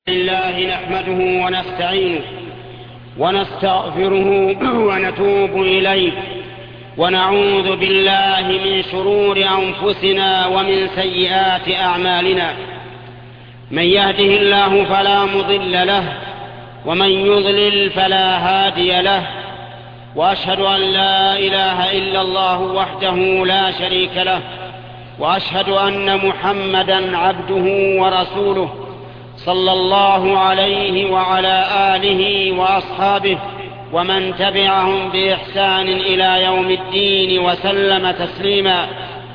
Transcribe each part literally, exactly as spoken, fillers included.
لله نحمده ونستعينه ونستغفره ونتوب إليه ونعوذ بالله من شرور أنفسنا ومن سيئات أعمالنا. من يهده الله فلا مضل له ومن يضلل فلا هادي له، وأشهد أن لا إله إلا الله وحده لا شريك له، وأشهد أن محمدا عبده ورسوله صلى الله عليه وعلى آله وأصحابه ومن تبعهم بإحسان إلى يوم الدين وسلم تسليما.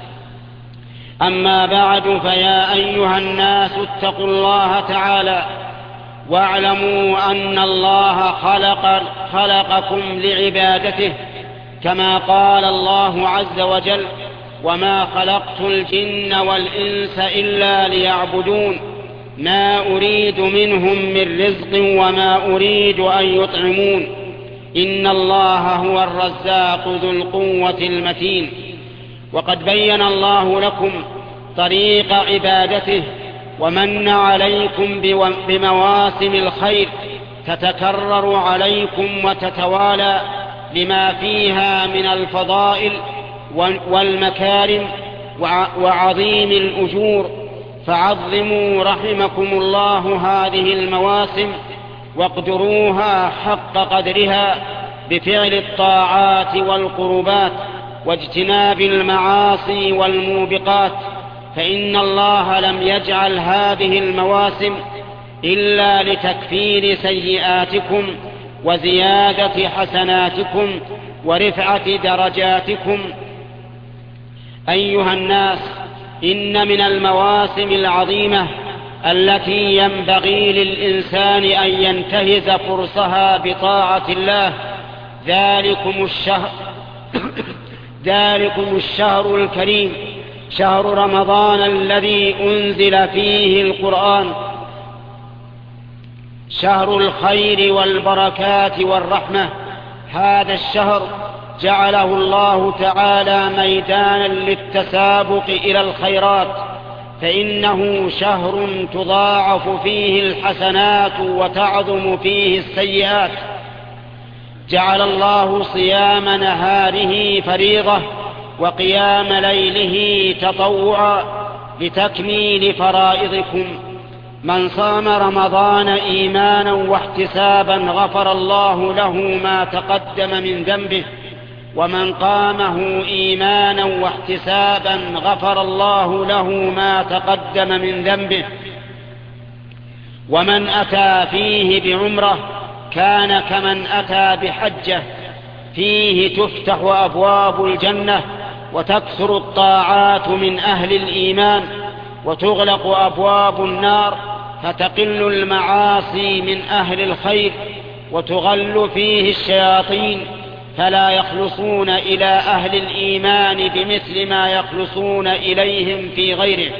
أما بعد، فيا أيها الناس اتقوا الله تعالى واعلموا أن الله خلق خلقكم لعبادته، كما قال الله عز وجل: وما خلقت الجن والإنس إلا ليعبدون ما أريد منهم من رزق وما أريد أن يطعمون إن الله هو الرزاق ذو القوة المتين. وقد بين الله لكم طريق عبادته ومن عليكم بمواسم الخير تتكرر عليكم وتتوالى لما فيها من الفضائل والمكارم وعظيم الأجور، فعظموا رحمكم الله هذه المواسم واقدروها حق قدرها بفعل الطاعات والقربات واجتناب المعاصي والموبقات، فإن الله لم يجعل هذه المواسم إلا لتكفير سيئاتكم وزيادة حسناتكم ورفعة درجاتكم. أيها الناس، إن من المواسم العظيمة التي ينبغي للإنسان أن ينتهز فرصها بطاعة الله ذلكم الشهر ذلكم الشهر الكريم، شهر رمضان الذي أنزل فيه القرآن، شهر الخير والبركات والرحمة. هذا الشهر جعله الله تعالى ميدانا للتسابق إلى الخيرات، فإنه شهر تضاعف فيه الحسنات وتعظم فيه السيئات. جعل الله صيام نهاره فريضة وقيام ليله تطوعا لتكميل فرائضكم. من صام رمضان إيمانا واحتسابا غفر الله له ما تقدم من ذنبه، ومن قامه إيمانا واحتسابا غفر الله له ما تقدم من ذنبه. ومن أتى فيه بعمرة كان كمن أتى بحجة. فيه تفتح أبواب الجنة وتكثر الطاعات من أهل الإيمان وتغلق أبواب النار، فتقل المعاصي من أهل الخير وتغل فيه الشياطين، فلا يخلصون إلى أهل الإيمان بمثل ما يخلصون إليهم في غيره.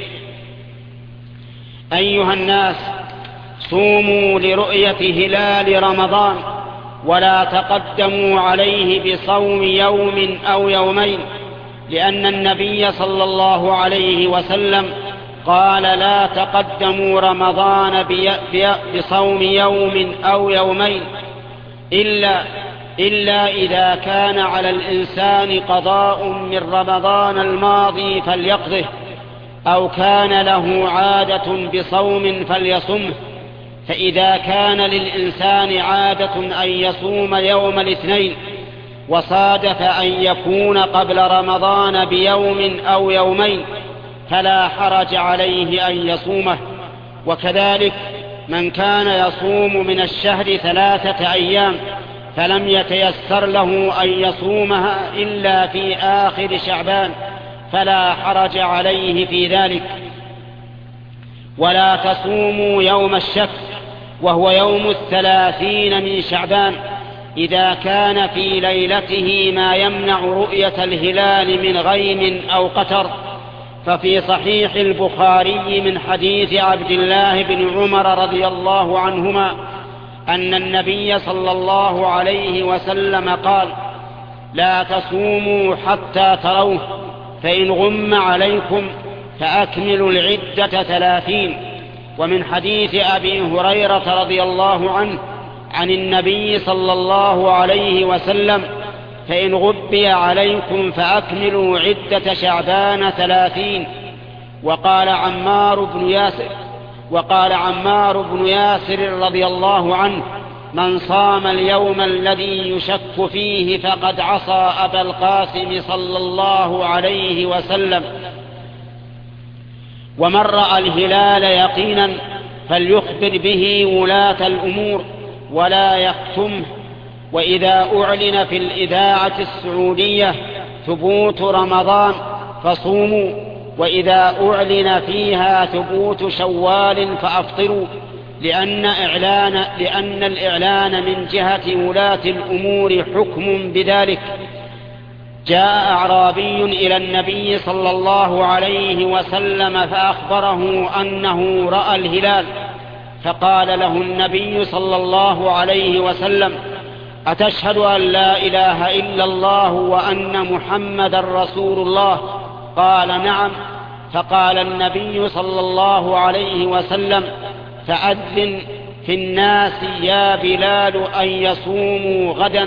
أيها الناس، صوموا لرؤية هلال رمضان ولا تقدموا عليه بصوم يوم أو يومين، لأن النبي صلى الله عليه وسلم قال: لا تقدموا رمضان بصوم يوم أو يومين إلا إلا إذا كان على الإنسان قضاء من رمضان الماضي فليقضه، أو كان له عادة بصوم فليصمه. فإذا كان للإنسان عادة أن يصوم يوم الاثنين وصادف أن يكون قبل رمضان بيوم أو يومين فلا حرج عليه أن يصومه. وكذلك من كان يصوم من الشهر ثلاثة أيام فلم يتيسر له أن يصومها إلا في آخر شعبان فلا حرج عليه في ذلك. ولا تصوموا يوم الشك وهو يوم الثلاثين من شعبان إذا كان في ليلته ما يمنع رؤية الهلال من غيم أو قتر. ففي صحيح البخاري من حديث عبد الله بن عمر رضي الله عنهما أن النبي صلى الله عليه وسلم قال: لا تصوموا حتى تروه، فإن غم عليكم فأكملوا العدة ثلاثين. ومن حديث أبي هريرة رضي الله عنه عن النبي صلى الله عليه وسلم: فإن غبي عليكم فأكملوا عدة شعبان ثلاثين. وقال عمار بن ياسر وقال عمار بن ياسر رضي الله عنه: من صام اليوم الذي يشك فيه فقد عصى أبا القاسم صلى الله عليه وسلم. ومن رأى الهلال يقينا فليخبر به ولاة الأمور ولا يكتمه. وإذا أعلن في الإذاعة السعودية ثبوت رمضان فصوموا، وإذا أعلن فيها ثبوت شوال فأفطروا، لأن, إعلان لأن الإعلان من جهة ولاة الأمور حكم بذلك. جاء أعرابي إلى النبي صلى الله عليه وسلم فأخبره أنه رأى الهلال، فقال له النبي صلى الله عليه وسلم: أتشهد أن لا إله إلا الله وأن محمدا رسول الله؟ قال: نعم. فقال النبي صلى الله عليه وسلم: فأذن في الناس يا بلال أن يصوموا غدا.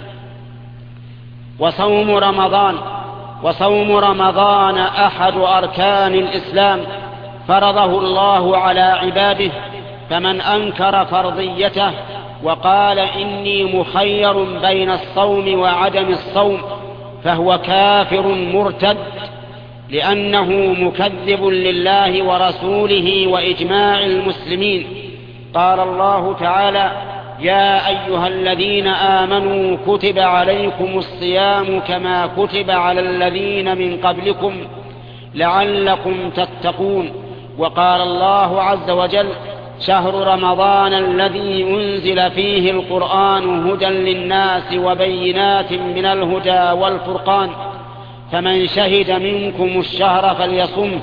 وصوم رمضان وصوم رمضان أحد أركان الإسلام، فرضه الله على عباده، فمن أنكر فرضيته وقال إني مخير بين الصوم وعدم الصوم فهو كافر مرتد، لأنه مكذب لله ورسوله وإجماع المسلمين. قال الله تعالى: يا أيها الذين آمنوا كتب عليكم الصيام كما كتب على الذين من قبلكم لعلكم تتقون. وقال الله عز وجل: شهر رمضان الذي أنزل فيه القرآن هدى للناس وبينات من الهدى والفرقان، فمن شهد منكم الشهر فليصمه.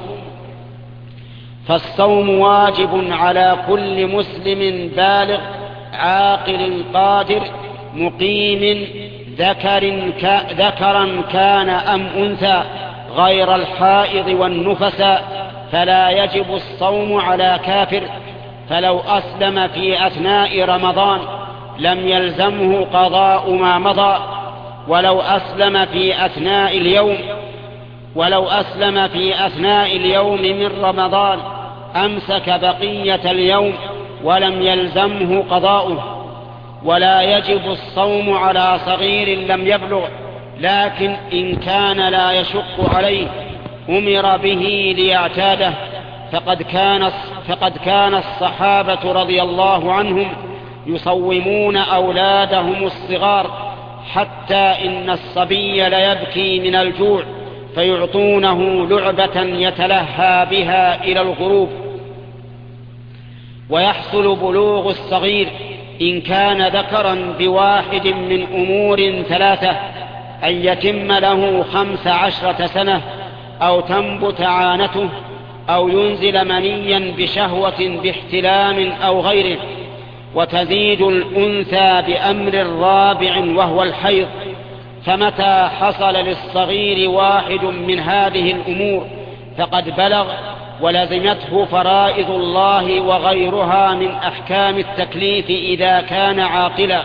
فالصوم واجب على كل مسلم بالغ عاقل قادر مقيم ذكر ك... ذكرا كان أم أنثى غير الحائض والنفساء، فلا يجب الصوم على كافر. فلو أسلم في أثناء رمضان لم يلزمه قضاء ما مضى، ولو أسلم في أثناء اليوم ولو أسلم في أثناء اليوم من رمضان أمسك بقية اليوم ولم يلزمه قضاؤه. ولا يجب الصوم على صغير لم يبلغ، لكن إن كان لا يشق عليه أمر به ليعتاده، فقد كان فقد كان الصحابة رضي الله عنهم يصومون أولادهم الصغار، حتى إن الصبي ليبكي من الجوع فيعطونه لعبة يتلهى بها إلى الغروب. ويحصل بلوغ الصغير إن كان ذكرا بواحد من أمور ثلاثة: أن يتم له خمس عشرة سنة، أو تنبت عانته، أو ينزل منيا بشهوة باحتلام أو غيره. وتزيد الأنثى بأمر رابع وهو الحيض. فمتى حصل للصغير واحد من هذه الأمور فقد بلغ ولزمته فرائض الله وغيرها من أحكام التكليف إذا كان عاقلا.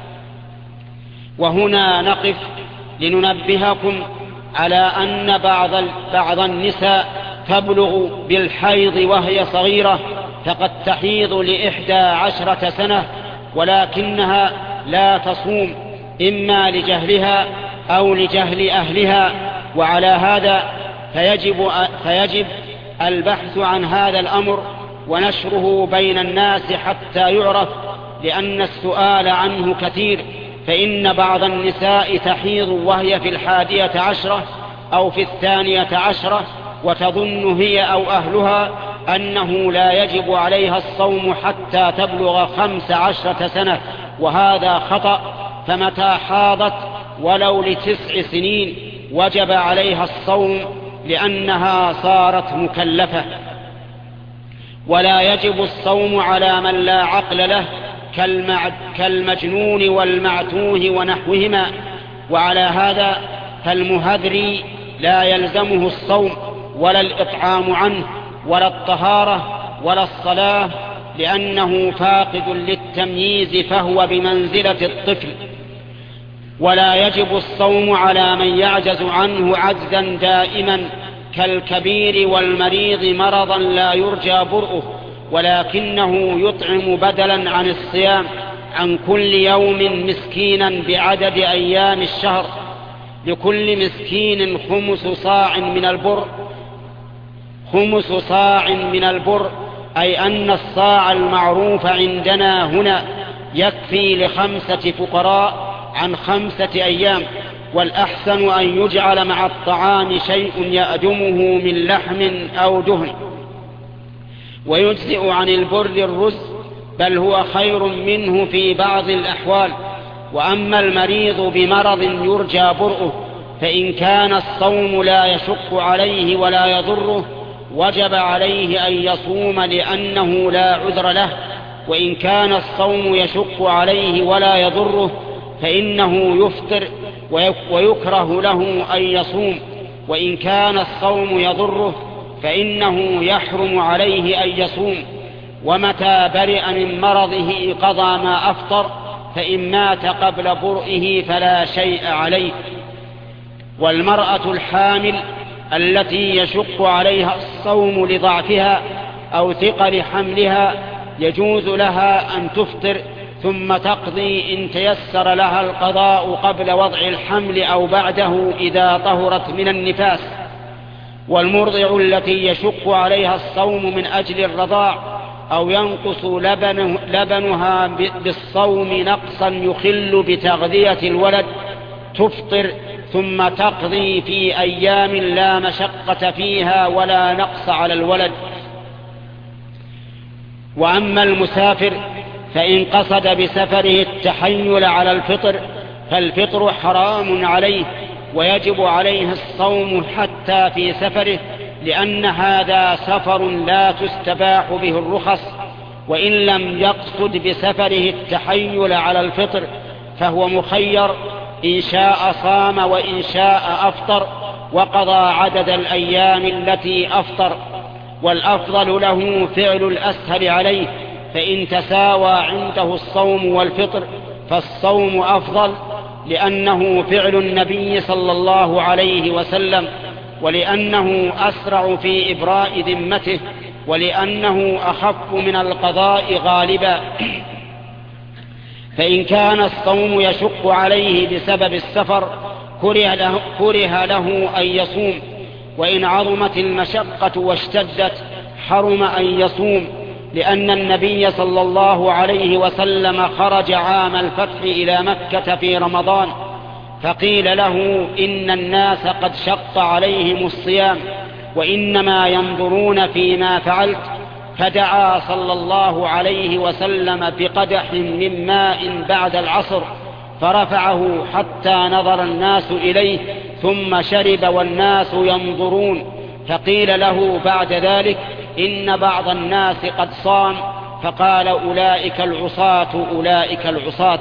وهنا نقف لننبهكم على أن بعض بعض النساء تبلغ بالحيض وهي صغيرة، فقد تحيض لإحدى عشرة سنة ولكنها لا تصوم، إما لجهلها أو لجهل أهلها. وعلى هذا فيجب, فيجب البحث عن هذا الأمر ونشره بين الناس حتى يعرف، لأن السؤال عنه كثير. فإن بعض النساء تحيض وهي في الحادية عشرة أو في الثانية عشرة، وتظن هي أو أهلها أنه لا يجب عليها الصوم حتى تبلغ خمس عشرة سنة، وهذا خطأ. فمتى حاضت ولو لتسع سنين وجب عليها الصوم، لأنها صارت مكلفة. ولا يجب الصوم على من لا عقل له كالمجنون والمعتوه ونحوهما. وعلى هذا فالمهذري لا يلزمه الصوم ولا الإطعام عنه ولا الطهارة ولا الصلاة لأنه فاقد للتمييز فهو بمنزلة الطفل. ولا يجب الصوم على من يعجز عنه عجزا دائما كالكبير والمريض مرضا لا يرجى برؤه، ولكنه يطعم بدلا عن الصيام عن كل يوم مسكينا بعدد أيام الشهر، لكل مسكين خمس صاع من البر. خمس صاع من البر أي أن الصاع المعروف عندنا هنا يكفي لخمسة فقراء عن خمسة أيام، والأحسن أن يجعل مع الطعام شيء يأدمه من لحم أو دهن. ويجزئ عن البر الرز، بل هو خير منه في بعض الأحوال. وأما المريض بمرض يرجى برؤه فإن كان الصوم لا يشق عليه ولا يضره وجب عليه أن يصوم لأنه لا عذر له، وإن كان الصوم يشق عليه ولا يضره فإنه يفطر ويكره له أن يصوم، وإن كان الصوم يضره فإنه يحرم عليه أن يصوم. ومتى برئ من مرضه قضى ما أفطر، فإن مات قبل برئه فلا شيء عليه. والمرأة الحامل التي يشق عليها الصوم لضعفها أو ثقل حملها يجوز لها أن تفطر ثم تقضي إن تيسر لها القضاء قبل وضع الحمل أو بعده إذا طهرت من النفاس. والمرضع التي يشق عليها الصوم من أجل الرضاع أو ينقص لبنه لبنها بالصوم نقصا يخل بتغذية الولد تفطر ثم تقضي في أيام لا مشقة فيها ولا نقص على الولد. وأما المسافر فإن قصد بسفره التحيل على الفطر فالفطر حرام عليه، ويجب عليه الصوم حتى في سفره، لأن هذا سفر لا تستباح به الرخص. وإن لم يقصد بسفره التحيل على الفطر فهو مخير، إن شاء صام وإن شاء أفطر وقضى عدد الأيام التي أفطر. والأفضل له فعل الأسهل عليه، فإن تساوى عنده الصوم والفطر فالصوم أفضل، لأنه فعل النبي صلى الله عليه وسلم، ولأنه أسرع في إبراء ذمته، ولأنه أخف من القضاء غالبا. فإن كان الصوم يشق عليه بسبب السفر كره له, كره له أن يصوم، وإن عظمت المشقة واشتدت حرم أن يصوم، لأن النبي صلى الله عليه وسلم خرج عام الفتح إلى مكة في رمضان فقيل له إن الناس قد شق عليهم الصيام وإنما ينظرون فيما فعلت، فدعا صلى الله عليه وسلم بقدح من ماء بعد العصر فرفعه حتى نظر الناس إليه ثم شرب والناس ينظرون، فقيل له بعد ذلك إن بعض الناس قد صام، فقال أولئك العصاة أولئك العصاة.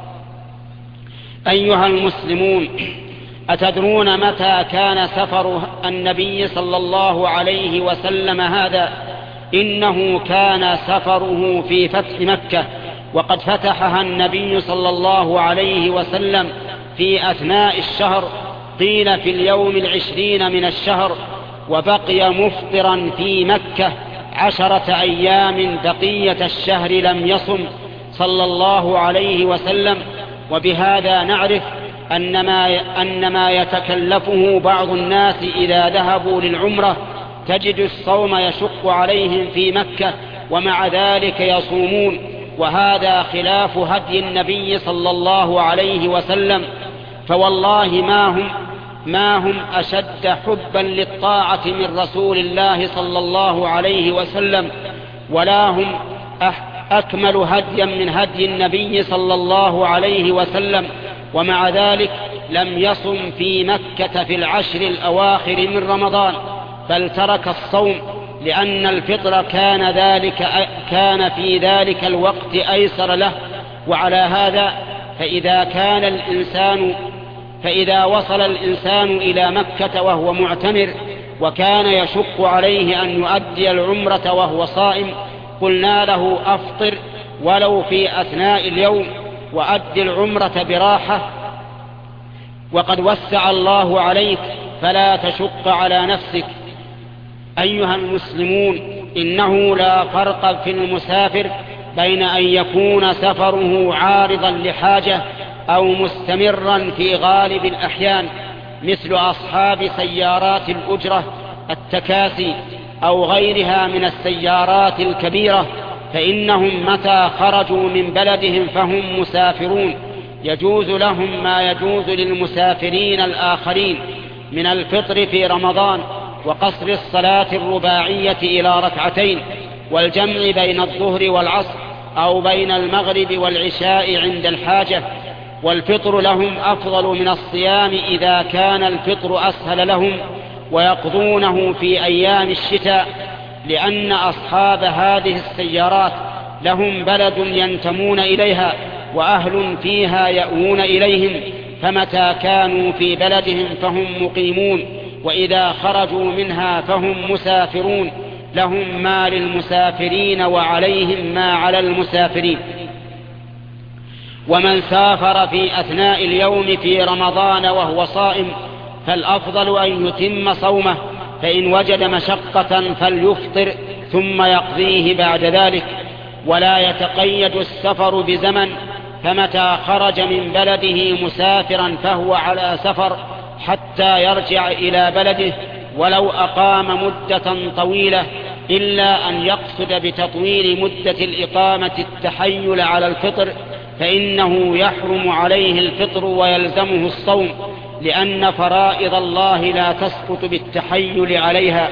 أيها المسلمون، أتدرون متى كان سفر النبي صلى الله عليه وسلم هذا؟ إنه كان سفره في فتح مكة، وقد فتحها النبي صلى الله عليه وسلم في أثناء الشهر، قيل في اليوم العشرين من الشهر، وبقي مفطرا في مكة عشرة أيام بقية الشهر لم يصم صلى الله عليه وسلم. وبهذا نعرف أن ما, أن ما يتكلفه بعض الناس إذا ذهبوا للعمرة تجد الصوم يشق عليهم في مكة ومع ذلك يصومون، وهذا خلاف هدي النبي صلى الله عليه وسلم. فوالله ما هم ما هم أشد حبا للطاعة من رسول الله صلى الله عليه وسلم، ولا هم أكمل هديا من هدي النبي صلى الله عليه وسلم، ومع ذلك لم يصم في مكة في العشر الأواخر من رمضان، بل ترك الصوم لأن الفطر كان, ذلك كان في ذلك الوقت أيسر له. وعلى هذا فإذا كان الإنسان فإذا وصل الإنسان إلى مكة وهو معتمر وكان يشق عليه أن يؤدي العمرة وهو صائم، قلنا له أفطر ولو في أثناء اليوم وأد العمرة براحة، وقد وسع الله عليك فلا تشق على نفسك. أيها المسلمون، إنه لا فرق في المسافر بين أن يكون سفره عارضا لحاجة أو مستمرا في غالب الأحيان، مثل أصحاب سيارات الأجرة التكاسي أو غيرها من السيارات الكبيرة، فإنهم متى خرجوا من بلدهم فهم مسافرون، يجوز لهم ما يجوز للمسافرين الآخرين من الفطر في رمضان وقصر الصلاة الرباعية إلى ركعتين، والجمع بين الظهر والعصر أو بين المغرب والعشاء عند الحاجة. والفطر لهم أفضل من الصيام إذا كان الفطر أسهل لهم، ويقضونه في أيام الشتاء، لأن أصحاب هذه السيارات لهم بلد ينتمون إليها وأهل فيها يأوون إليهم، فمتى كانوا في بلدهم فهم مقيمون، وإذا خرجوا منها فهم مسافرون، لهم ما للمسافرين وعليهم ما على المسافرين. ومن سافر في أثناء اليوم في رمضان وهو صائم فالأفضل أن يتم صومه، فإن وجد مشقة فليفطر ثم يقضيه بعد ذلك. ولا يتقيد السفر بزمن، فمتى خرج من بلده مسافرا فهو على سفر حتى يرجع إلى بلده ولو أقام مدة طويلة، إلا أن يقصد بتطويل مدة الإقامة التحيل على الفطر، فإنه يحرم عليه الفطر ويلزمه الصوم، لأن فرائض الله لا تسقط بالتحيل عليها.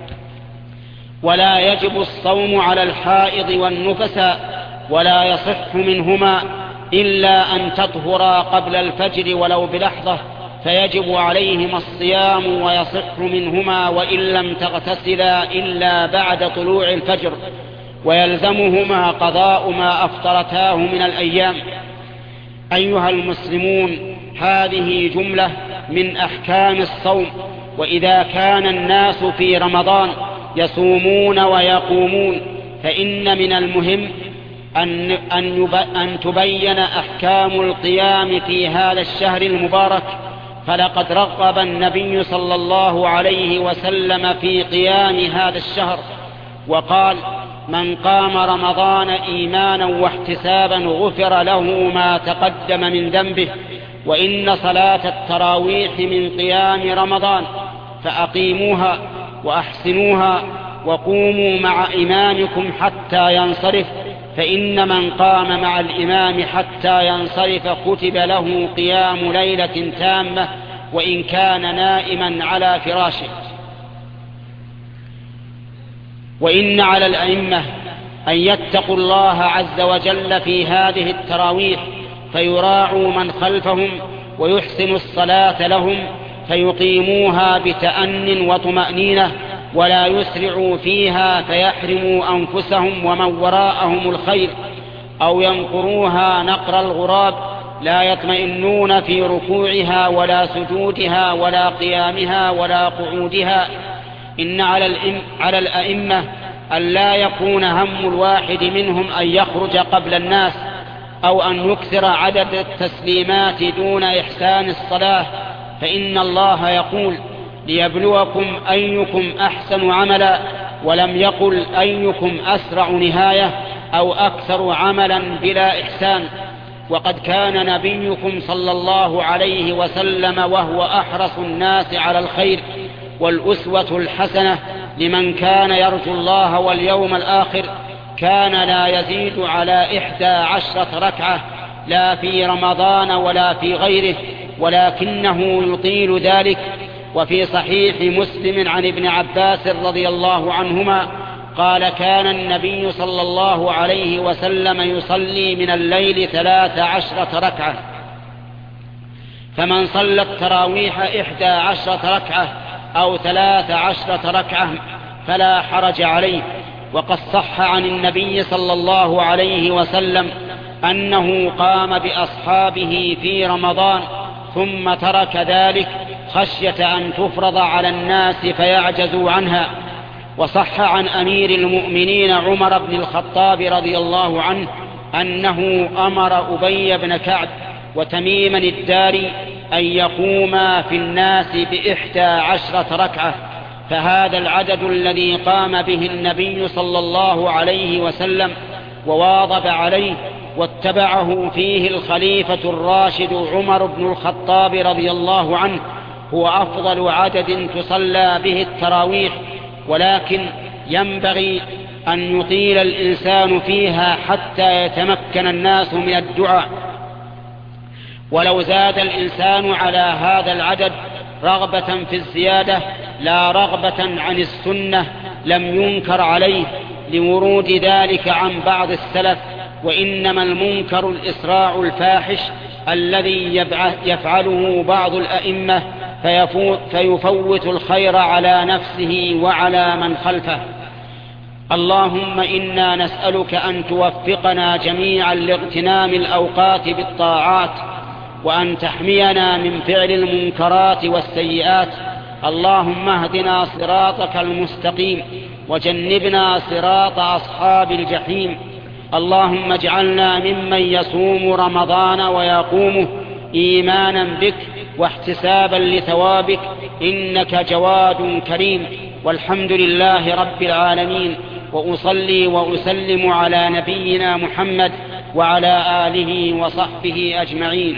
ولا يجب الصوم على الحائض والنفساء، ولا يصح منهما إلا أن تطهرا قبل الفجر ولو بلحظة، فيجب عليهما الصيام ويصح منهما وإن لم تغتسلا إلا بعد طلوع الفجر، ويلزمهما قضاء ما أفطرتاه من الأيام. أيها المسلمون، هذه جملة من أحكام الصوم. وإذا كان الناس في رمضان يصومون ويقومون، فإن من المهم أن, أن, أن تبين أحكام القيام في هذا الشهر المبارك، فلقد رغب النبي صلى الله عليه وسلم في قيام هذا الشهر وقال: من قام رمضان إيمانا واحتسابا غفر له ما تقدم من ذنبه. وإن صلاة التراويح من قيام رمضان، فأقيموها وأحسنوها وقوموا مع إمامكم حتى ينصرف، فإن من قام مع الإمام حتى ينصرف كتب له قيام ليلة تامة وإن كان نائما على فراشه. وإن على الأئمة أن يتقوا الله عز وجل في هذه التراويح، فيراعوا من خلفهم ويحسنوا الصلاة لهم، فيقيموها بتأن وطمأنينة، ولا يسرعوا فيها فيحرموا أنفسهم ومن وراءهم الخير، أو ينقروها نقر الغراب، لا يطمئنون في ركوعها ولا سجودها ولا قيامها ولا قعودها. إن على الأئمة أن لا يكون هم الواحد منهم أن يخرج قبل الناس، أو أن يكثر عدد التسليمات دون إحسان الصلاة، فإن الله يقول: ليبلوكم أيكم أحسن عملا، ولم يقل أيكم أسرع نهاية أو أكثر عملا بلا إحسان. وقد كان نبيكم صلى الله عليه وسلم وهو أحرص الناس على الخير والأسوة الحسنة لمن كان يرجو الله واليوم الآخر، كان لا يزيد على إحدى عشرة ركعة، لا في رمضان ولا في غيره، ولكنه يطيل ذلك. وفي صحيح مسلم عن ابن عباس رضي الله عنهما قال: كان النبي صلى الله عليه وسلم يصلي من الليل ثلاث عشرة ركعة، فمن صلى التراويح إحدى عشرة ركعة أو ثلاث عشرة ركعة فلا حرج عليه. وقد صح عن النبي صلى الله عليه وسلم أنه قام بأصحابه في رمضان ثم ترك ذلك، خشية أن تفرض على الناس فيعجزوا عنها. وصح عن أمير المؤمنين عمر بن الخطاب رضي الله عنه أنه أمر أبي بن كعب وتميما الداري أن يقوما في الناس بإحدى عشرة ركعة، فهذا العدد الذي قام به النبي صلى الله عليه وسلم وواظب عليه واتبعه فيه الخليفة الراشد عمر بن الخطاب رضي الله عنه هو أفضل عدد تصلى به التراويح، ولكن ينبغي أن يطيل الإنسان فيها حتى يتمكن الناس من الدعاء. ولو زاد الإنسان على هذا العدد رغبة في الزيادة لا رغبة عن السنة لم ينكر عليه لورود ذلك عن بعض السلف، وإنما المنكر الإسراع الفاحش الذي يفعله بعض الأئمة فيفوت الخير على نفسه وعلى من خلفه. اللهم إنا نسألك أن توفقنا جميعا لاغتنام الأوقات بالطاعات، وأن تحمينا من فعل المنكرات والسيئات. اللهم اهدنا صراطك المستقيم وجنبنا صراط أصحاب الجحيم. اللهم اجعلنا ممن يصوم رمضان ويقومه إيمانا بك واحتسابا لثوابك، إنك جواد كريم. والحمد لله رب العالمين، وأصلي وأسلم على نبينا محمد وعلى آله وصحبه أجمعين.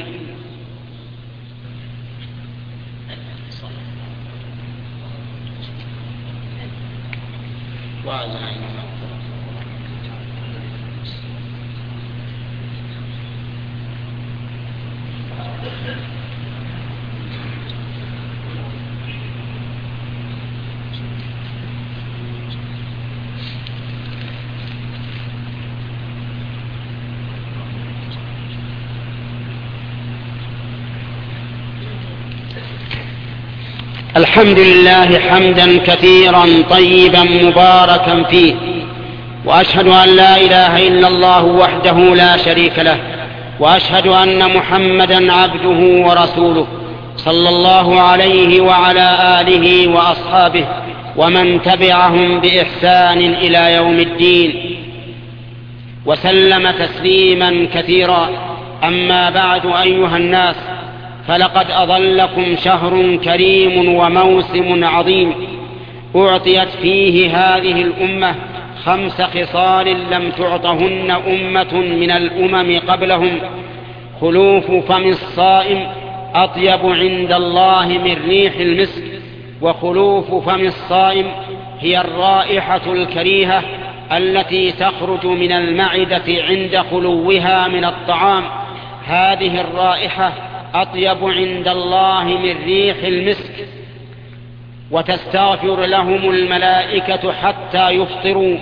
الحمد لله حمدا كثيرا طيبا مباركا فيه، وأشهد أن لا إله إلا الله وحده لا شريك له، وأشهد أن محمدا عبده ورسوله صلى الله عليه وعلى آله وأصحابه ومن تبعهم بإحسان إلى يوم الدين، وسلم تسليما كثيرا. أما بعد أيها الناس، فلقد أظلكم شهر كريم وموسم عظيم أعطيت فيه هذه الأمة خمس خصال لم تعطهن أمة من الأمم قبلهم: خلوف فم الصائم أطيب عند الله من ريح المسك. وخلوف فم الصائم هي الرائحة الكريهة التي تخرج من المعدة عند خلوها من الطعام، هذه الرائحة أطيب عند الله من ريح المسك. وتستغفر لهم الملائكة حتى يفطروا.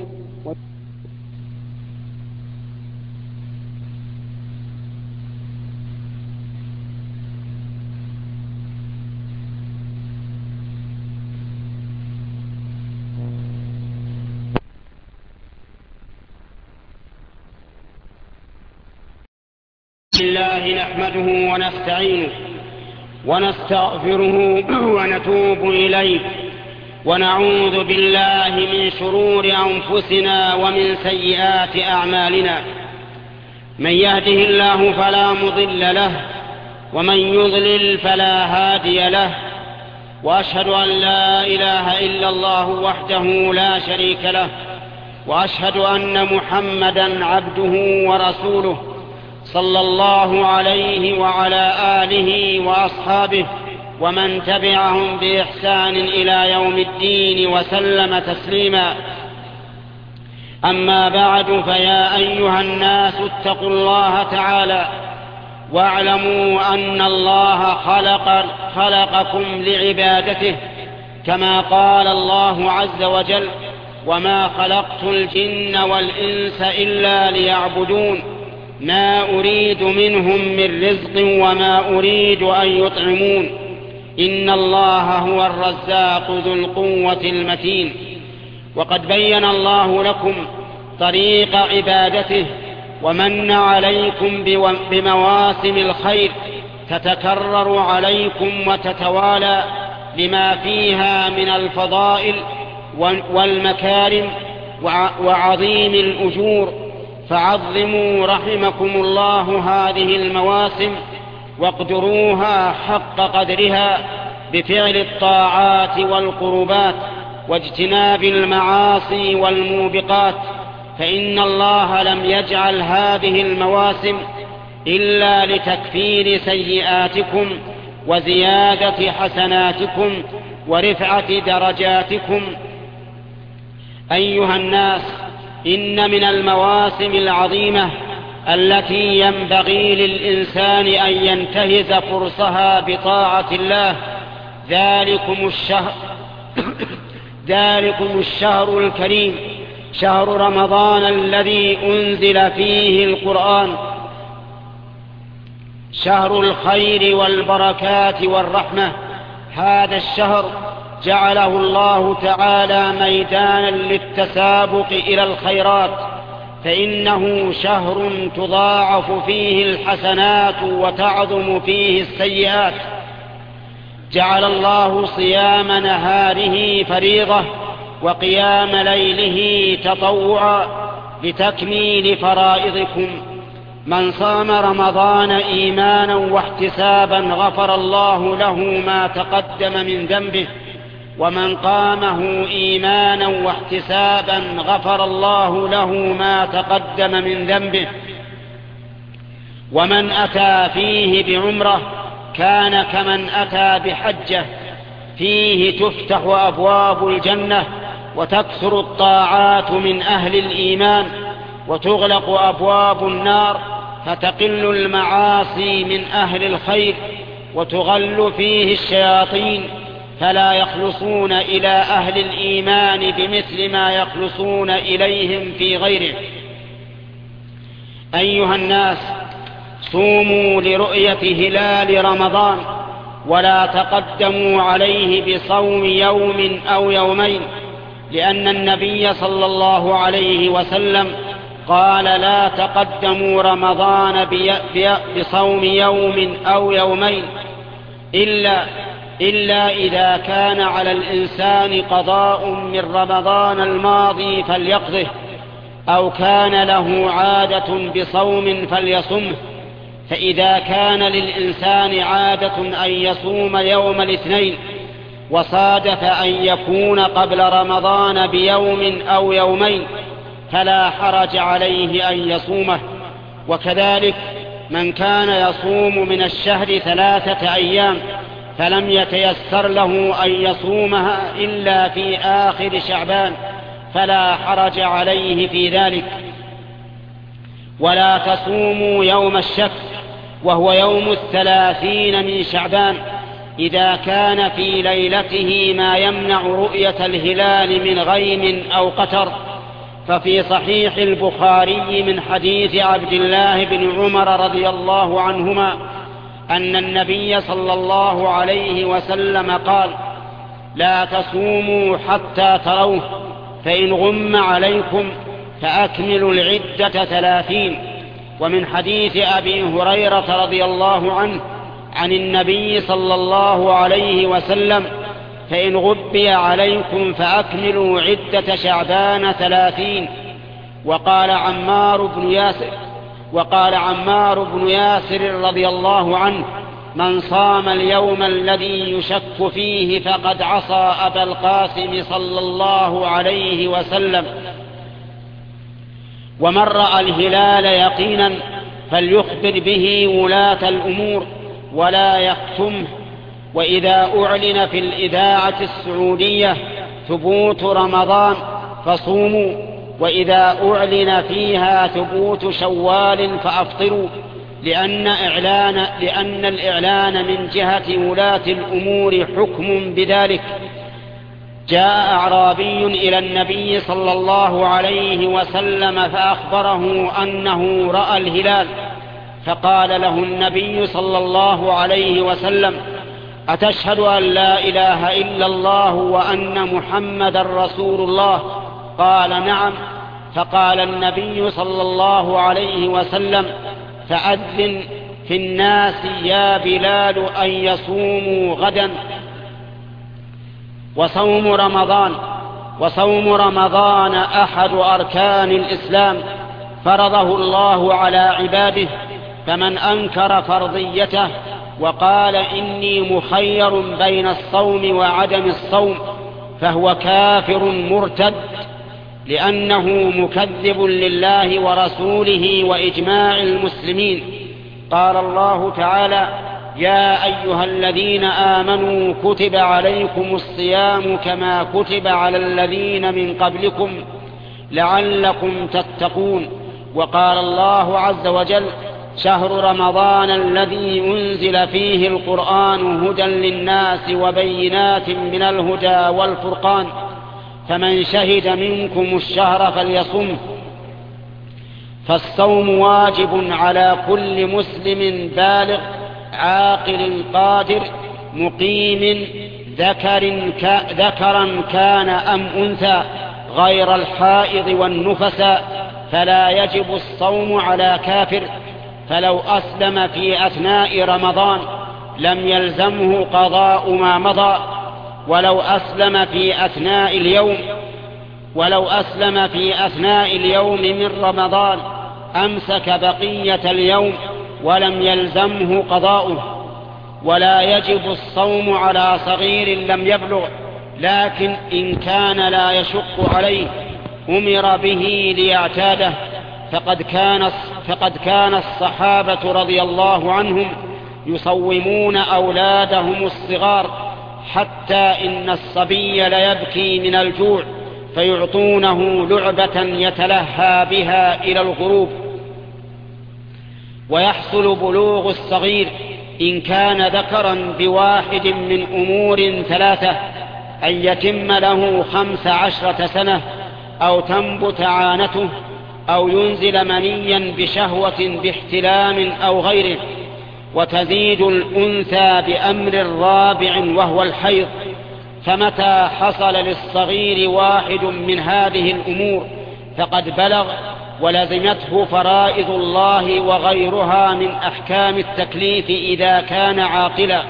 الله نحمده ونستعينه ونستغفره ونتوب إليه، ونعوذ بالله من شرور أنفسنا ومن سيئات أعمالنا. من يهده الله فلا مضل له، ومن يضلل فلا هادي له. وأشهد أن لا إله إلا الله وحده لا شريك له، وأشهد أن محمدا عبده ورسوله صلى الله عليه وعلى آله وأصحابه ومن تبعهم بإحسان إلى يوم الدين وسلم تسليما. أما بعد، فيا أيها الناس اتقوا الله تعالى واعلموا أن الله خلق خلقكم لعبادته، كما قال الله عز وجل: وما خلقت الجن والإنس إلا ليعبدون ما أريد منهم من رزق وما أريد أن يطعمون إن الله هو الرزاق ذو القوة المتين. وقد بين الله لكم طريق عبادته ومن عليكم بمواسم الخير، تتكرر عليكم وتتوالى لما فيها من الفضائل والمكارم وعظيم الأجور، فعظموا رحمكم الله هذه المواسم واقدروها حق قدرها بفعل الطاعات والقربات واجتناب المعاصي والموبقات، فإن الله لم يجعل هذه المواسم إلا لتكفير سيئاتكم وزيادة حسناتكم ورفعة درجاتكم. أيها الناس، إن من المواسم العظيمة التي ينبغي للإنسان أن ينتهز فرصها بطاعة الله ذلكم الشهر ذلكم الشهر الكريم، شهر رمضان الذي أنزل فيه القرآن، شهر الخير والبركات والرحمة. هذا الشهر جعله الله تعالى ميدانا للتسابق إلى الخيرات، فإنه شهر تضاعف فيه الحسنات وتعظم فيه السيئات. جعل الله صيام نهاره فريضة وقيام ليله تطوعا لتكميل فرائضكم. من صام رمضان إيمانا واحتسابا غفر الله له ما تقدم من ذنبه، ومن قامه إيمانا واحتسابا غفر الله له ما تقدم من ذنبه. ومن أتى فيه بعمرة كان كمن أتى بحجة، فيه تفتح أبواب الجنة وتكثر الطاعات من أهل الإيمان وتغلق أبواب النار، فتقل المعاصي من أهل الخير وتغل فيه الشياطين، فلا يخلصون إلى أهل الإيمان بمثل ما يخلصون إليهم في غيره. أيها الناس، صوموا لرؤية هلال رمضان ولا تقدموا عليه بصوم يوم أو يومين، لأن النبي صلى الله عليه وسلم قال: لا تقدموا رمضان بصوم يوم أو يومين إلا, إلا إذا كان على الإنسان قضاء من رمضان الماضي فليقضه، أو كان له عادة بصوم فليصمه. فإذا كان للإنسان عادة أن يصوم يوم الاثنين وصادف أن يكون قبل رمضان بيوم أو يومين فلا حرج عليه أن يصومه. وكذلك من كان يصوم من الشهر ثلاثة أيام فلم يتيسر له أن يصومها إلا في آخر شعبان فلا حرج عليه في ذلك. ولا تصوموا يوم الشك وهو يوم الثلاثين من شعبان إذا كان في ليلته ما يمنع رؤية الهلال من غيم أو قتر. ففي صحيح البخاري من حديث عبد الله بن عمر رضي الله عنهما أن النبي صلى الله عليه وسلم قال: لا تصوموا حتى تروه، فإن غم عليكم فأكملوا العدة ثلاثين. ومن حديث أبي هريرة رضي الله عنه عن النبي صلى الله عليه وسلم: فإن غبي عليكم فأكملوا عدة شعبان ثلاثين. وقال عمار بن ياسر وقال عمار بن ياسر رضي الله عنه: من صام اليوم الذي يشك فيه فقد عصى أبا القاسم صلى الله عليه وسلم. ومن رأى الهلال يقينا فليخبر به ولاة الأمور ولا يكتمه. وإذا أعلن في الإذاعة السعودية ثبوت رمضان فصوموا، وإذا أعلن فيها ثبوت شوال فأفطروا، لأن, إعلان لأن الإعلان من جهة ولاة الأمور حكم بذلك. جاء أعرابي إلى النبي صلى الله عليه وسلم فأخبره أنه رأى الهلال، فقال له النبي صلى الله عليه وسلم: أتشهد أن لا إله إلا الله وأن محمدا رسول الله؟ قال: نعم. فقال النبي صلى الله عليه وسلم: فأذن في الناس يا بلال أن يصوموا غدا. وصوم رمضان وصوم رمضان أحد أركان الإسلام فرضه الله على عباده، فمن أنكر فرضيته وقال إني مخير بين الصوم وعدم الصوم فهو كافر مرتد، لأنه مكذب لله ورسوله وإجماع المسلمين. قال الله تعالى: يا أيها الذين آمنوا كتب عليكم الصيام كما كتب على الذين من قبلكم لعلكم تتقون. وقال الله عز وجل: شهر رمضان الذي أنزل فيه القرآن هدى للناس وبينات من الهدى والفرقان فمن شهد منكم الشهر فليصمه. فالصوم واجب على كل مسلم بالغ عاقل قادر مقيم ذكر ك... ذكرا كان أم أنثى غير الحائض والنفساء، فلا يجب الصوم على كافر، فلو أسلم في أثناء رمضان لم يلزمه قضاء ما مضى، ولو أسلم في أثناء اليوم ولو أسلم في أثناء اليوم من رمضان أمسك بقية اليوم ولم يلزمه قضاؤه. ولا يجب الصوم على صغير لم يبلغ، لكن إن كان لا يشق عليه أمر به ليعتاده، فقد كان فقد كان الصحابة رضي الله عنهم يصومون أولادهم الصغار، حتى إن الصبي ليبكي من الجوع فيعطونه لعبة يتلهى بها إلى الغروب. ويحصل بلوغ الصغير إن كان ذكرا بواحد من أمور ثلاثة: أن يتم له خمس عشرة سنة، أو تنبت عانته، أو ينزل منيا بشهوة باحتلام أو غيره. وتزيد الأنثى بأمر رابع وهو الحيض، فمتى حصل للصغير واحد من هذه الأمور فقد بلغ ولزمته فرائض الله وغيرها من أحكام التكليف إذا كان عاقلا.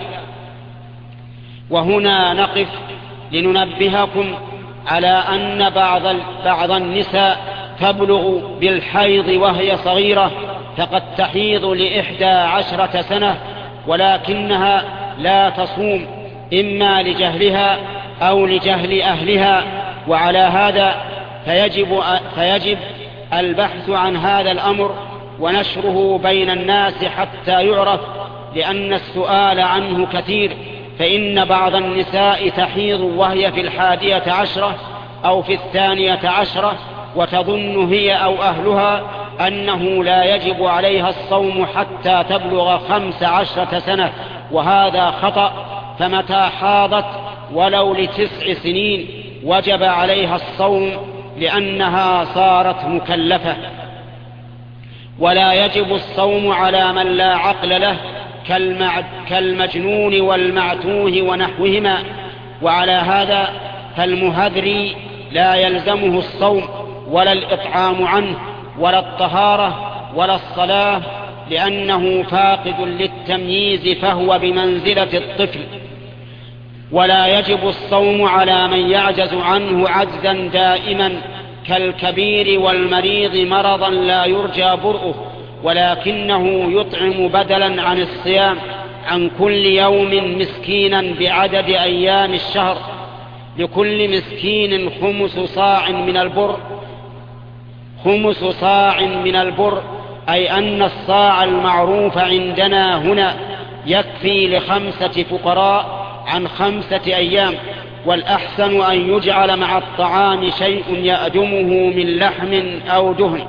وهنا نقف لننبهكم على أن بعض بعض النساء تبلغ بالحيض وهي صغيرة، فقد تحيض لإحدى عشرة سنة ولكنها لا تصوم، إما لجهلها أو لجهل أهلها. وعلى هذا فيجب, فيجب البحث عن هذا الأمر ونشره بين الناس حتى يعرف، لأن السؤال عنه كثير، فإن بعض النساء تحيض وهي في الحادية عشرة أو في الثانية عشرة، وتظن هي أو أهلها أنه لا يجب عليها الصوم حتى تبلغ خمس عشرة سنة، وهذا خطأ. فمتى حاضت ولو لتسع سنين وجب عليها الصوم، لأنها صارت مكلفة. ولا يجب الصوم على من لا عقل له كالمجنون والمعتوه ونحوهما. وعلى هذا فالمهذري لا يلزمه الصوم ولا الإطعام عنه ولا الطهارة ولا الصلاة، لأنه فاقد للتمييز فهو بمنزلة الطفل. ولا يجب الصوم على من يعجز عنه عجزا دائما كالكبير والمريض مرضا لا يرجى برؤه، ولكنه يطعم بدلا عن الصيام عن كل يوم مسكينا بعدد أيام الشهر، لكل مسكين خمس صاع من البر خمس صاع من البر أي أن الصاع المعروف عندنا هنا يكفي لخمسة فقراء عن خمسة أيام. والأحسن أن يجعل مع الطعام شيء يأدمه من لحم أو دهن.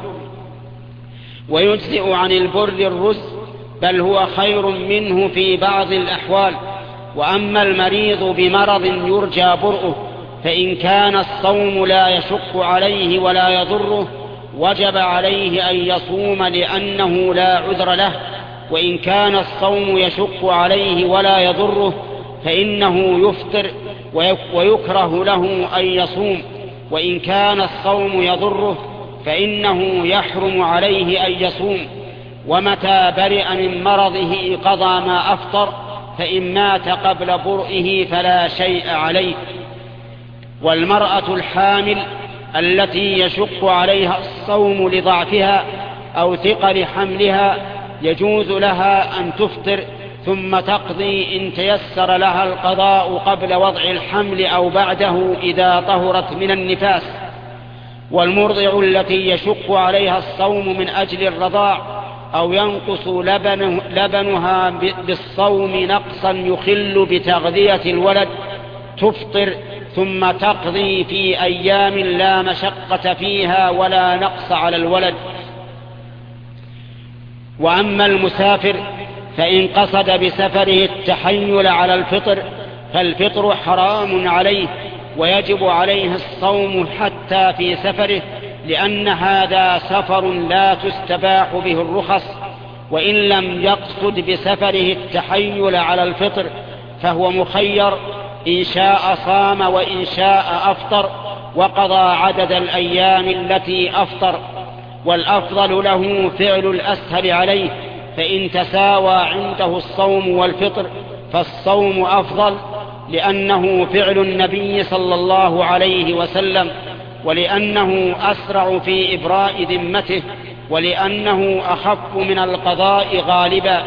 ويجزئ عن البر الرز، بل هو خير منه في بعض الأحوال. وأما المريض بمرض يرجى برؤه فإن كان الصوم لا يشق عليه ولا يضره وجب عليه أن يصوم لأنه لا عذر له، وإن كان الصوم يشق عليه ولا يضره فإنه يفطر ويكره له أن يصوم، وإن كان الصوم يضره فإنه يحرم عليه أن يصوم. ومتى برئ من مرضه قضى ما أفطر، فإن مات قبل برئه فلا شيء عليه. والمرأة الحامل التي يشق عليها الصوم لضعفها أو ثقل حملها يجوز لها أن تفطر ثم تقضي إن تيسر لها القضاء قبل وضع الحمل أو بعده إذا طهرت من النفاس. والمرضع التي يشق عليها الصوم من أجل الرضاع أو ينقص لبنه لبنها بالصوم نقصا يخل بتغذية الولد تفطر ثم تقضي في أيام لا مشقة فيها ولا نقص على الولد. وأما المسافر فإن قصد بسفره التحيل على الفطر فالفطر حرام عليه ويجب عليه الصوم حتى في سفره، لأن هذا سفر لا تستباح به الرخص. وإن لم يقصد بسفره التحيل على الفطر فهو مخير، إن شاء صام وإن شاء أفطر وقضى عدد الأيام التي أفطر. والأفضل له فعل الأسهل عليه، فإن تساوى عنده الصوم والفطر فالصوم أفضل، لأنه فعل النبي صلى الله عليه وسلم، ولأنه أسرع في إبراء ذمته، ولأنه أخف من القضاء غالبا.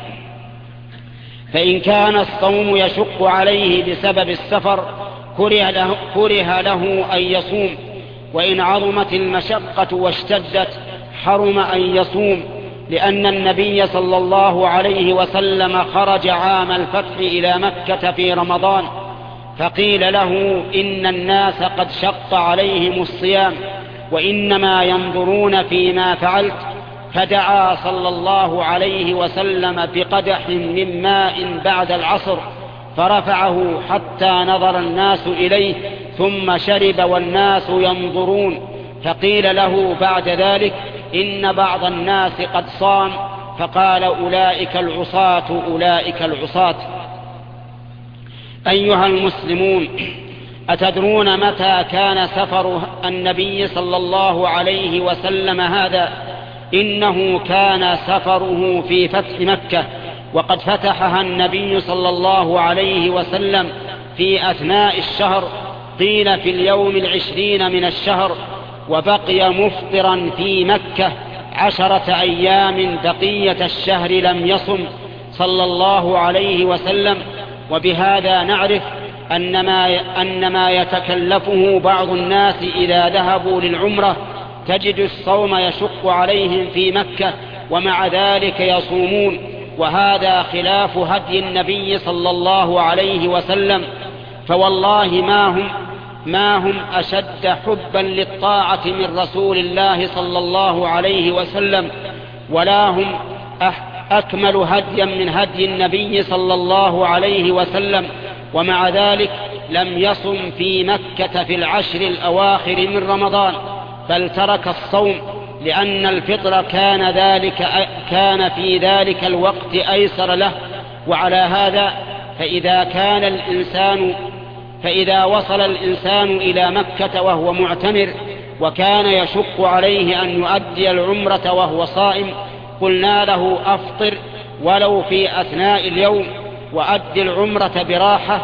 فإن كان الصوم يشق عليه بسبب السفر كره له, كره له أن يصوم، وإن عظمت المشقة واشتدت حرم أن يصوم، لأن النبي صلى الله عليه وسلم خرج عام الفتح إلى مكة في رمضان فقيل له إن الناس قد شق عليهم الصيام وإنما ينظرون فيما فعلت، فدعا صلى الله عليه وسلم بقدح من ماء بعد العصر فرفعه حتى نظر الناس إليه ثم شرب والناس ينظرون، فقيل له بعد ذلك إن بعض الناس قد صام، فقال أولئك العصاة أولئك العصاة. أيها المسلمون، أتدرون متى كان سفر النبي صلى الله عليه وسلم هذا؟ إنه كان سفره في فتح مكة، وقد فتحها النبي صلى الله عليه وسلم في أثناء الشهر، قيل في اليوم العشرين من الشهر، وبقي مفطرا في مكة عشرة أيام بقية الشهر لم يصم صلى الله عليه وسلم. وبهذا نعرف أن ما, أن ما يتكلفه بعض الناس إذا ذهبوا للعمرة تجد الصوم يشق عليهم في مكة ومع ذلك يصومون، وهذا خلاف هدي النبي صلى الله عليه وسلم. فوالله ما هم ما هم أشد حبا للطاعة من رسول الله صلى الله عليه وسلم، ولا هم أكمل هديا من هدي النبي صلى الله عليه وسلم، ومع ذلك لم يصم في مكة في العشر الأواخر من رمضان، بل ترك الصوم لأن الفطر كان, ذلك كان في ذلك الوقت أيسر له. وعلى هذا فإذا كان الإنسان فإذا وصل الإنسان إلى مكة وهو معتمر وكان يشق عليه أن يؤدي العمرة وهو صائم قلنا له أفطر ولو في أثناء اليوم وأدي العمرة براحة،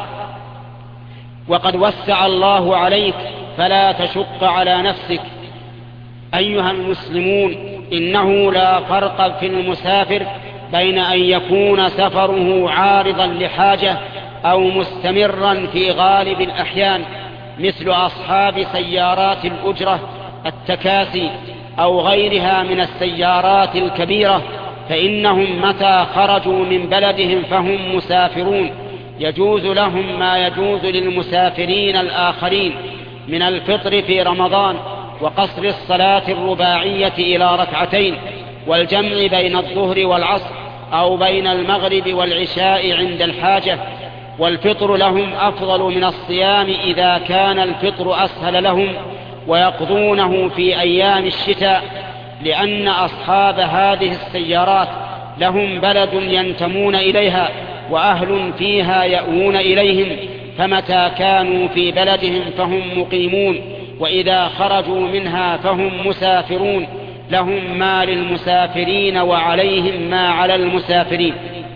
وقد وسع الله عليك فلا تشق على نفسك. أيها المسلمون، إنه لا فرق في المسافر بين أن يكون سفره عارضا لحاجة أو مستمرا في غالب الأحيان، مثل أصحاب سيارات الأجرة التكاسي أو غيرها من السيارات الكبيرة، فإنهم متى خرجوا من بلدهم فهم مسافرون، يجوز لهم ما يجوز للمسافرين الآخرين من الفطر في رمضان وقصر الصلاة الرباعية إلى ركعتين، والجمع بين الظهر والعصر أو بين المغرب والعشاء عند الحاجة. والفطر لهم أفضل من الصيام إذا كان الفطر أسهل لهم، ويقضونه في أيام الشتاء، لأن أصحاب هذه السيارات لهم بلد ينتمون إليها وأهل فيها يأوون إليهم، فمتى كانوا في بلدهم فهم مقيمون، وإذا خرجوا منها فهم مسافرون، لهم ما للمسافرين وعليهم ما على المسافرين.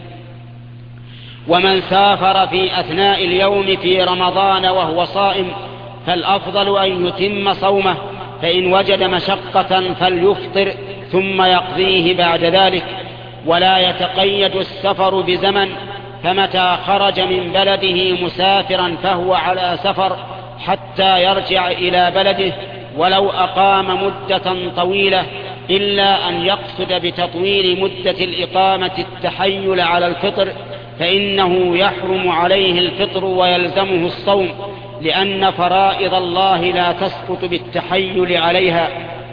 ومن سافر في أثناء اليوم في رمضان وهو صائم فالأفضل أن يتم صومه، فإن وجد مشقة فليفطر ثم يقضيه بعد ذلك. ولا يتقيد السفر بزمن، فمتى خرج من بلده مسافرا فهو على سفر حتى يرجع إلى بلده ولو أقام مدة طويلة، إلا أن يقصد بتطويل مدة الإقامة التحيل على الفطر، فإنه يحرم عليه الفطر ويلزمه الصوم، لأن فرائض الله لا تسقط بالتحيل عليها.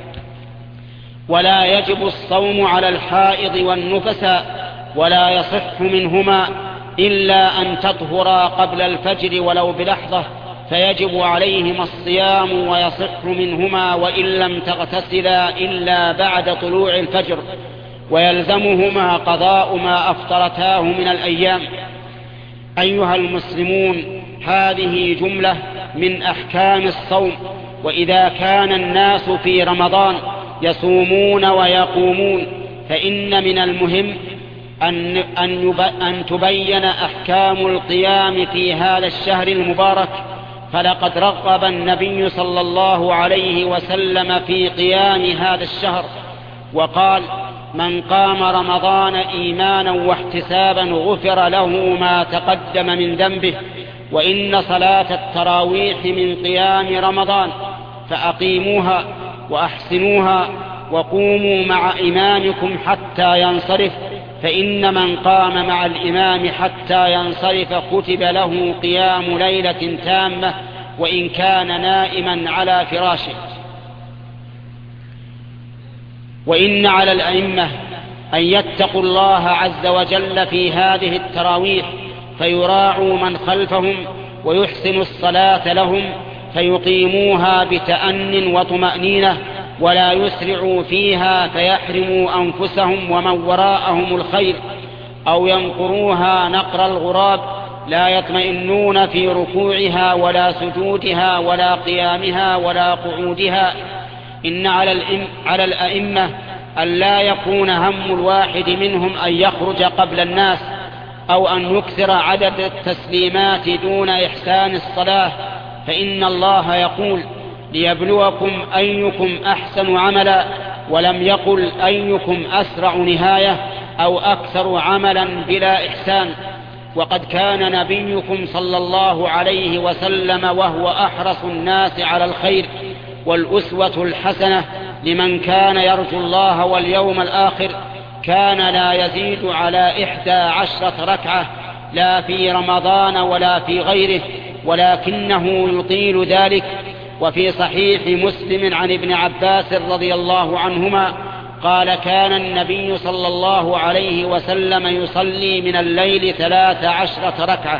ولا يجب الصوم على الحائض والنفساء، ولا يصح منهما إلا أن تطهرا قبل الفجر ولو بلحظة، فيجب عليهما الصيام، ويصح منهما وإن لم تغتسلا إلا بعد طلوع الفجر، ويلزمهما قضاء ما أفطرتاه من الأيام. أيها المسلمون، هذه جملة من أحكام الصوم. وإذا كان الناس في رمضان يصومون ويقومون، فإن من المهم أن, أن, أن تبين أحكام القيام في هذا الشهر المبارك. فلقد رغب النبي صلى الله عليه وسلم في قيام هذا الشهر، وقال: من قام رمضان إيمانا واحتسابا غفر له ما تقدم من ذنبه. وإن صلاة التراويح من قيام رمضان، فأقيموها وأحسنوها وقوموا مع إمامكم حتى ينصرف، فإن من قام مع الإمام حتى ينصرف كتب له قيام ليلة تامة وإن كان نائما على فراشه. وإن على الأئمة أن يتقوا الله عز وجل في هذه التراويح، فيراعوا من خلفهم ويحسنوا الصلاة لهم، فيقيموها بتأن وطمأنينة، ولا يسرعوا فيها فيحرموا أنفسهم ومن وراءهم الخير، أو ينقروها نقر الغراب، لا يطمئنون في ركوعها ولا سجودها ولا قيامها ولا قعودها. إن على الأئمة أن لا يكون هم الواحد منهم أن يخرج قبل الناس، أو أن يكثر عدد التسليمات دون إحسان الصلاة، فإن الله يقول: ليبلوكم أيكم أحسن عملا، ولم يقل أيكم أسرع نهاية أو أكثر عملا بلا إحسان. وقد كان نبيكم صلى الله عليه وسلم وهو أحرص الناس على الخير والأسوة الحسنة لمن كان يرجو الله واليوم الآخر، كان لا يزيد على إحدى عشرة ركعة، لا في رمضان ولا في غيره، ولكنه يطيل ذلك. وفي صحيح مسلم عن ابن عباس رضي الله عنهما قال: كان النبي صلى الله عليه وسلم يصلي من الليل ثلاث عشرة ركعة،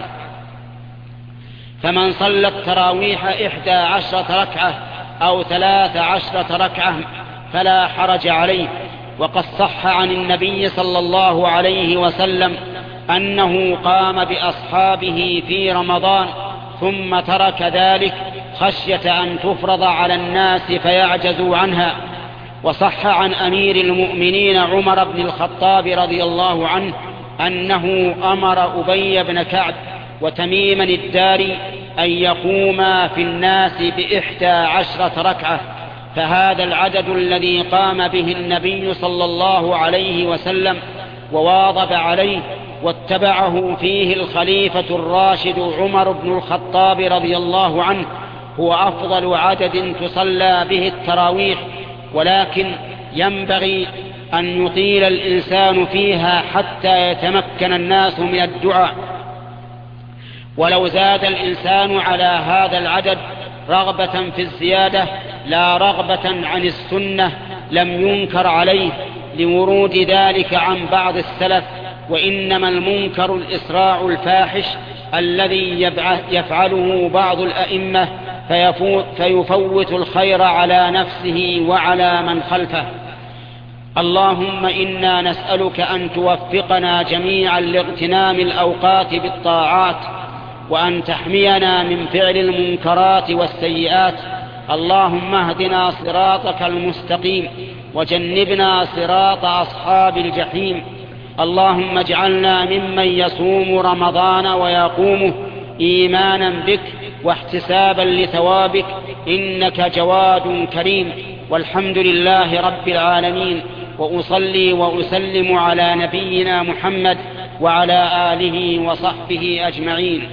فمن صلى التراويح إحدى عشرة ركعة أو ثلاث عشرة ركعة فلا حرج عليه. وقد صح عن النبي صلى الله عليه وسلم أنه قام بأصحابه في رمضان ثم ترك ذلك خشية أن تفرض على الناس فيعجزوا عنها. وصح عن أمير المؤمنين عمر بن الخطاب رضي الله عنه أنه أمر أبي بن كعب وتميما الداري أن يقوما في الناس بإحدى عشرة ركعة، فهذا العدد الذي قام به النبي صلى الله عليه وسلم وواظب عليه واتبعه فيه الخليفة الراشد عمر بن الخطاب رضي الله عنه هو أفضل عدد تصلى به التراويح. ولكن ينبغي أن يطيل الإنسان فيها حتى يتمكن الناس من الدعاء. ولو زاد الإنسان على هذا العدد رغبة في الزيادة لا رغبة عن السنة لم ينكر عليه لورود ذلك عن بعض السلف. وإنما المنكر الإسراع الفاحش الذي يفعله بعض الأئمة فيفوت الخير على نفسه وعلى من خلفه. اللهم إنا نسألك أن توفقنا جميعا لاغتنام الأوقات بالطاعات، وأن تحمينا من فعل المنكرات والسيئات. اللهم اهدنا صراطك المستقيم، وجنبنا صراط أصحاب الجحيم. اللهم اجعلنا ممن يصوم رمضان ويقومه إيمانا بك واحتسابا لثوابك، إنك جواد كريم. والحمد لله رب العالمين، وأصلي وأسلم على نبينا محمد وعلى آله وصحبه أجمعين.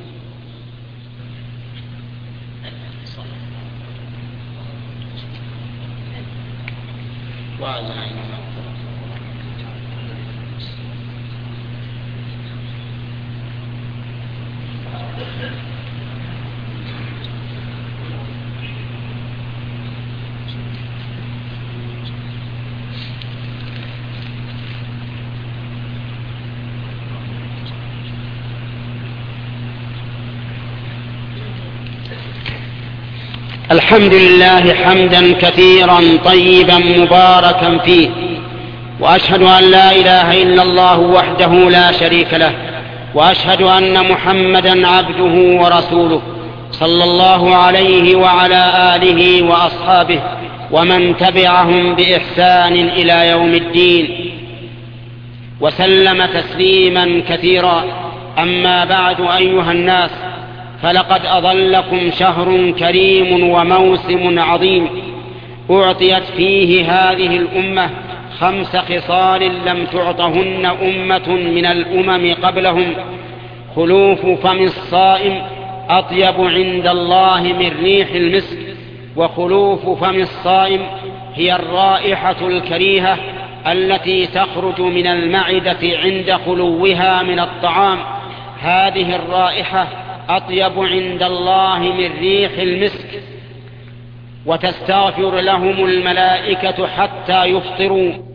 الحمد لله حمدا كثيرا طيبا مباركا فيه، وأشهد أن لا إله إلا الله وحده لا شريك له، وأشهد أن محمدا عبده ورسوله صلى الله عليه وعلى آله وأصحابه ومن تبعهم بإحسان إلى يوم الدين، وسلم تسليما كثيرا. أما بعد أيها الناس، فلقد أظلكم شهر كريم وموسم عظيم أعطيت فيه هذه الأمة خمس خصال لم تعطهن أمة من الأمم قبلهم: خلوف فم الصائم أطيب عند الله من ريح المسك، وخلوف فم الصائم هي الرائحة الكريهة التي تخرج من المعدة عند خلوها من الطعام. هذه الرائحة أطيب عند الله من ريح المسك، وتستغفر لهم الملائكة حتى يفطروا.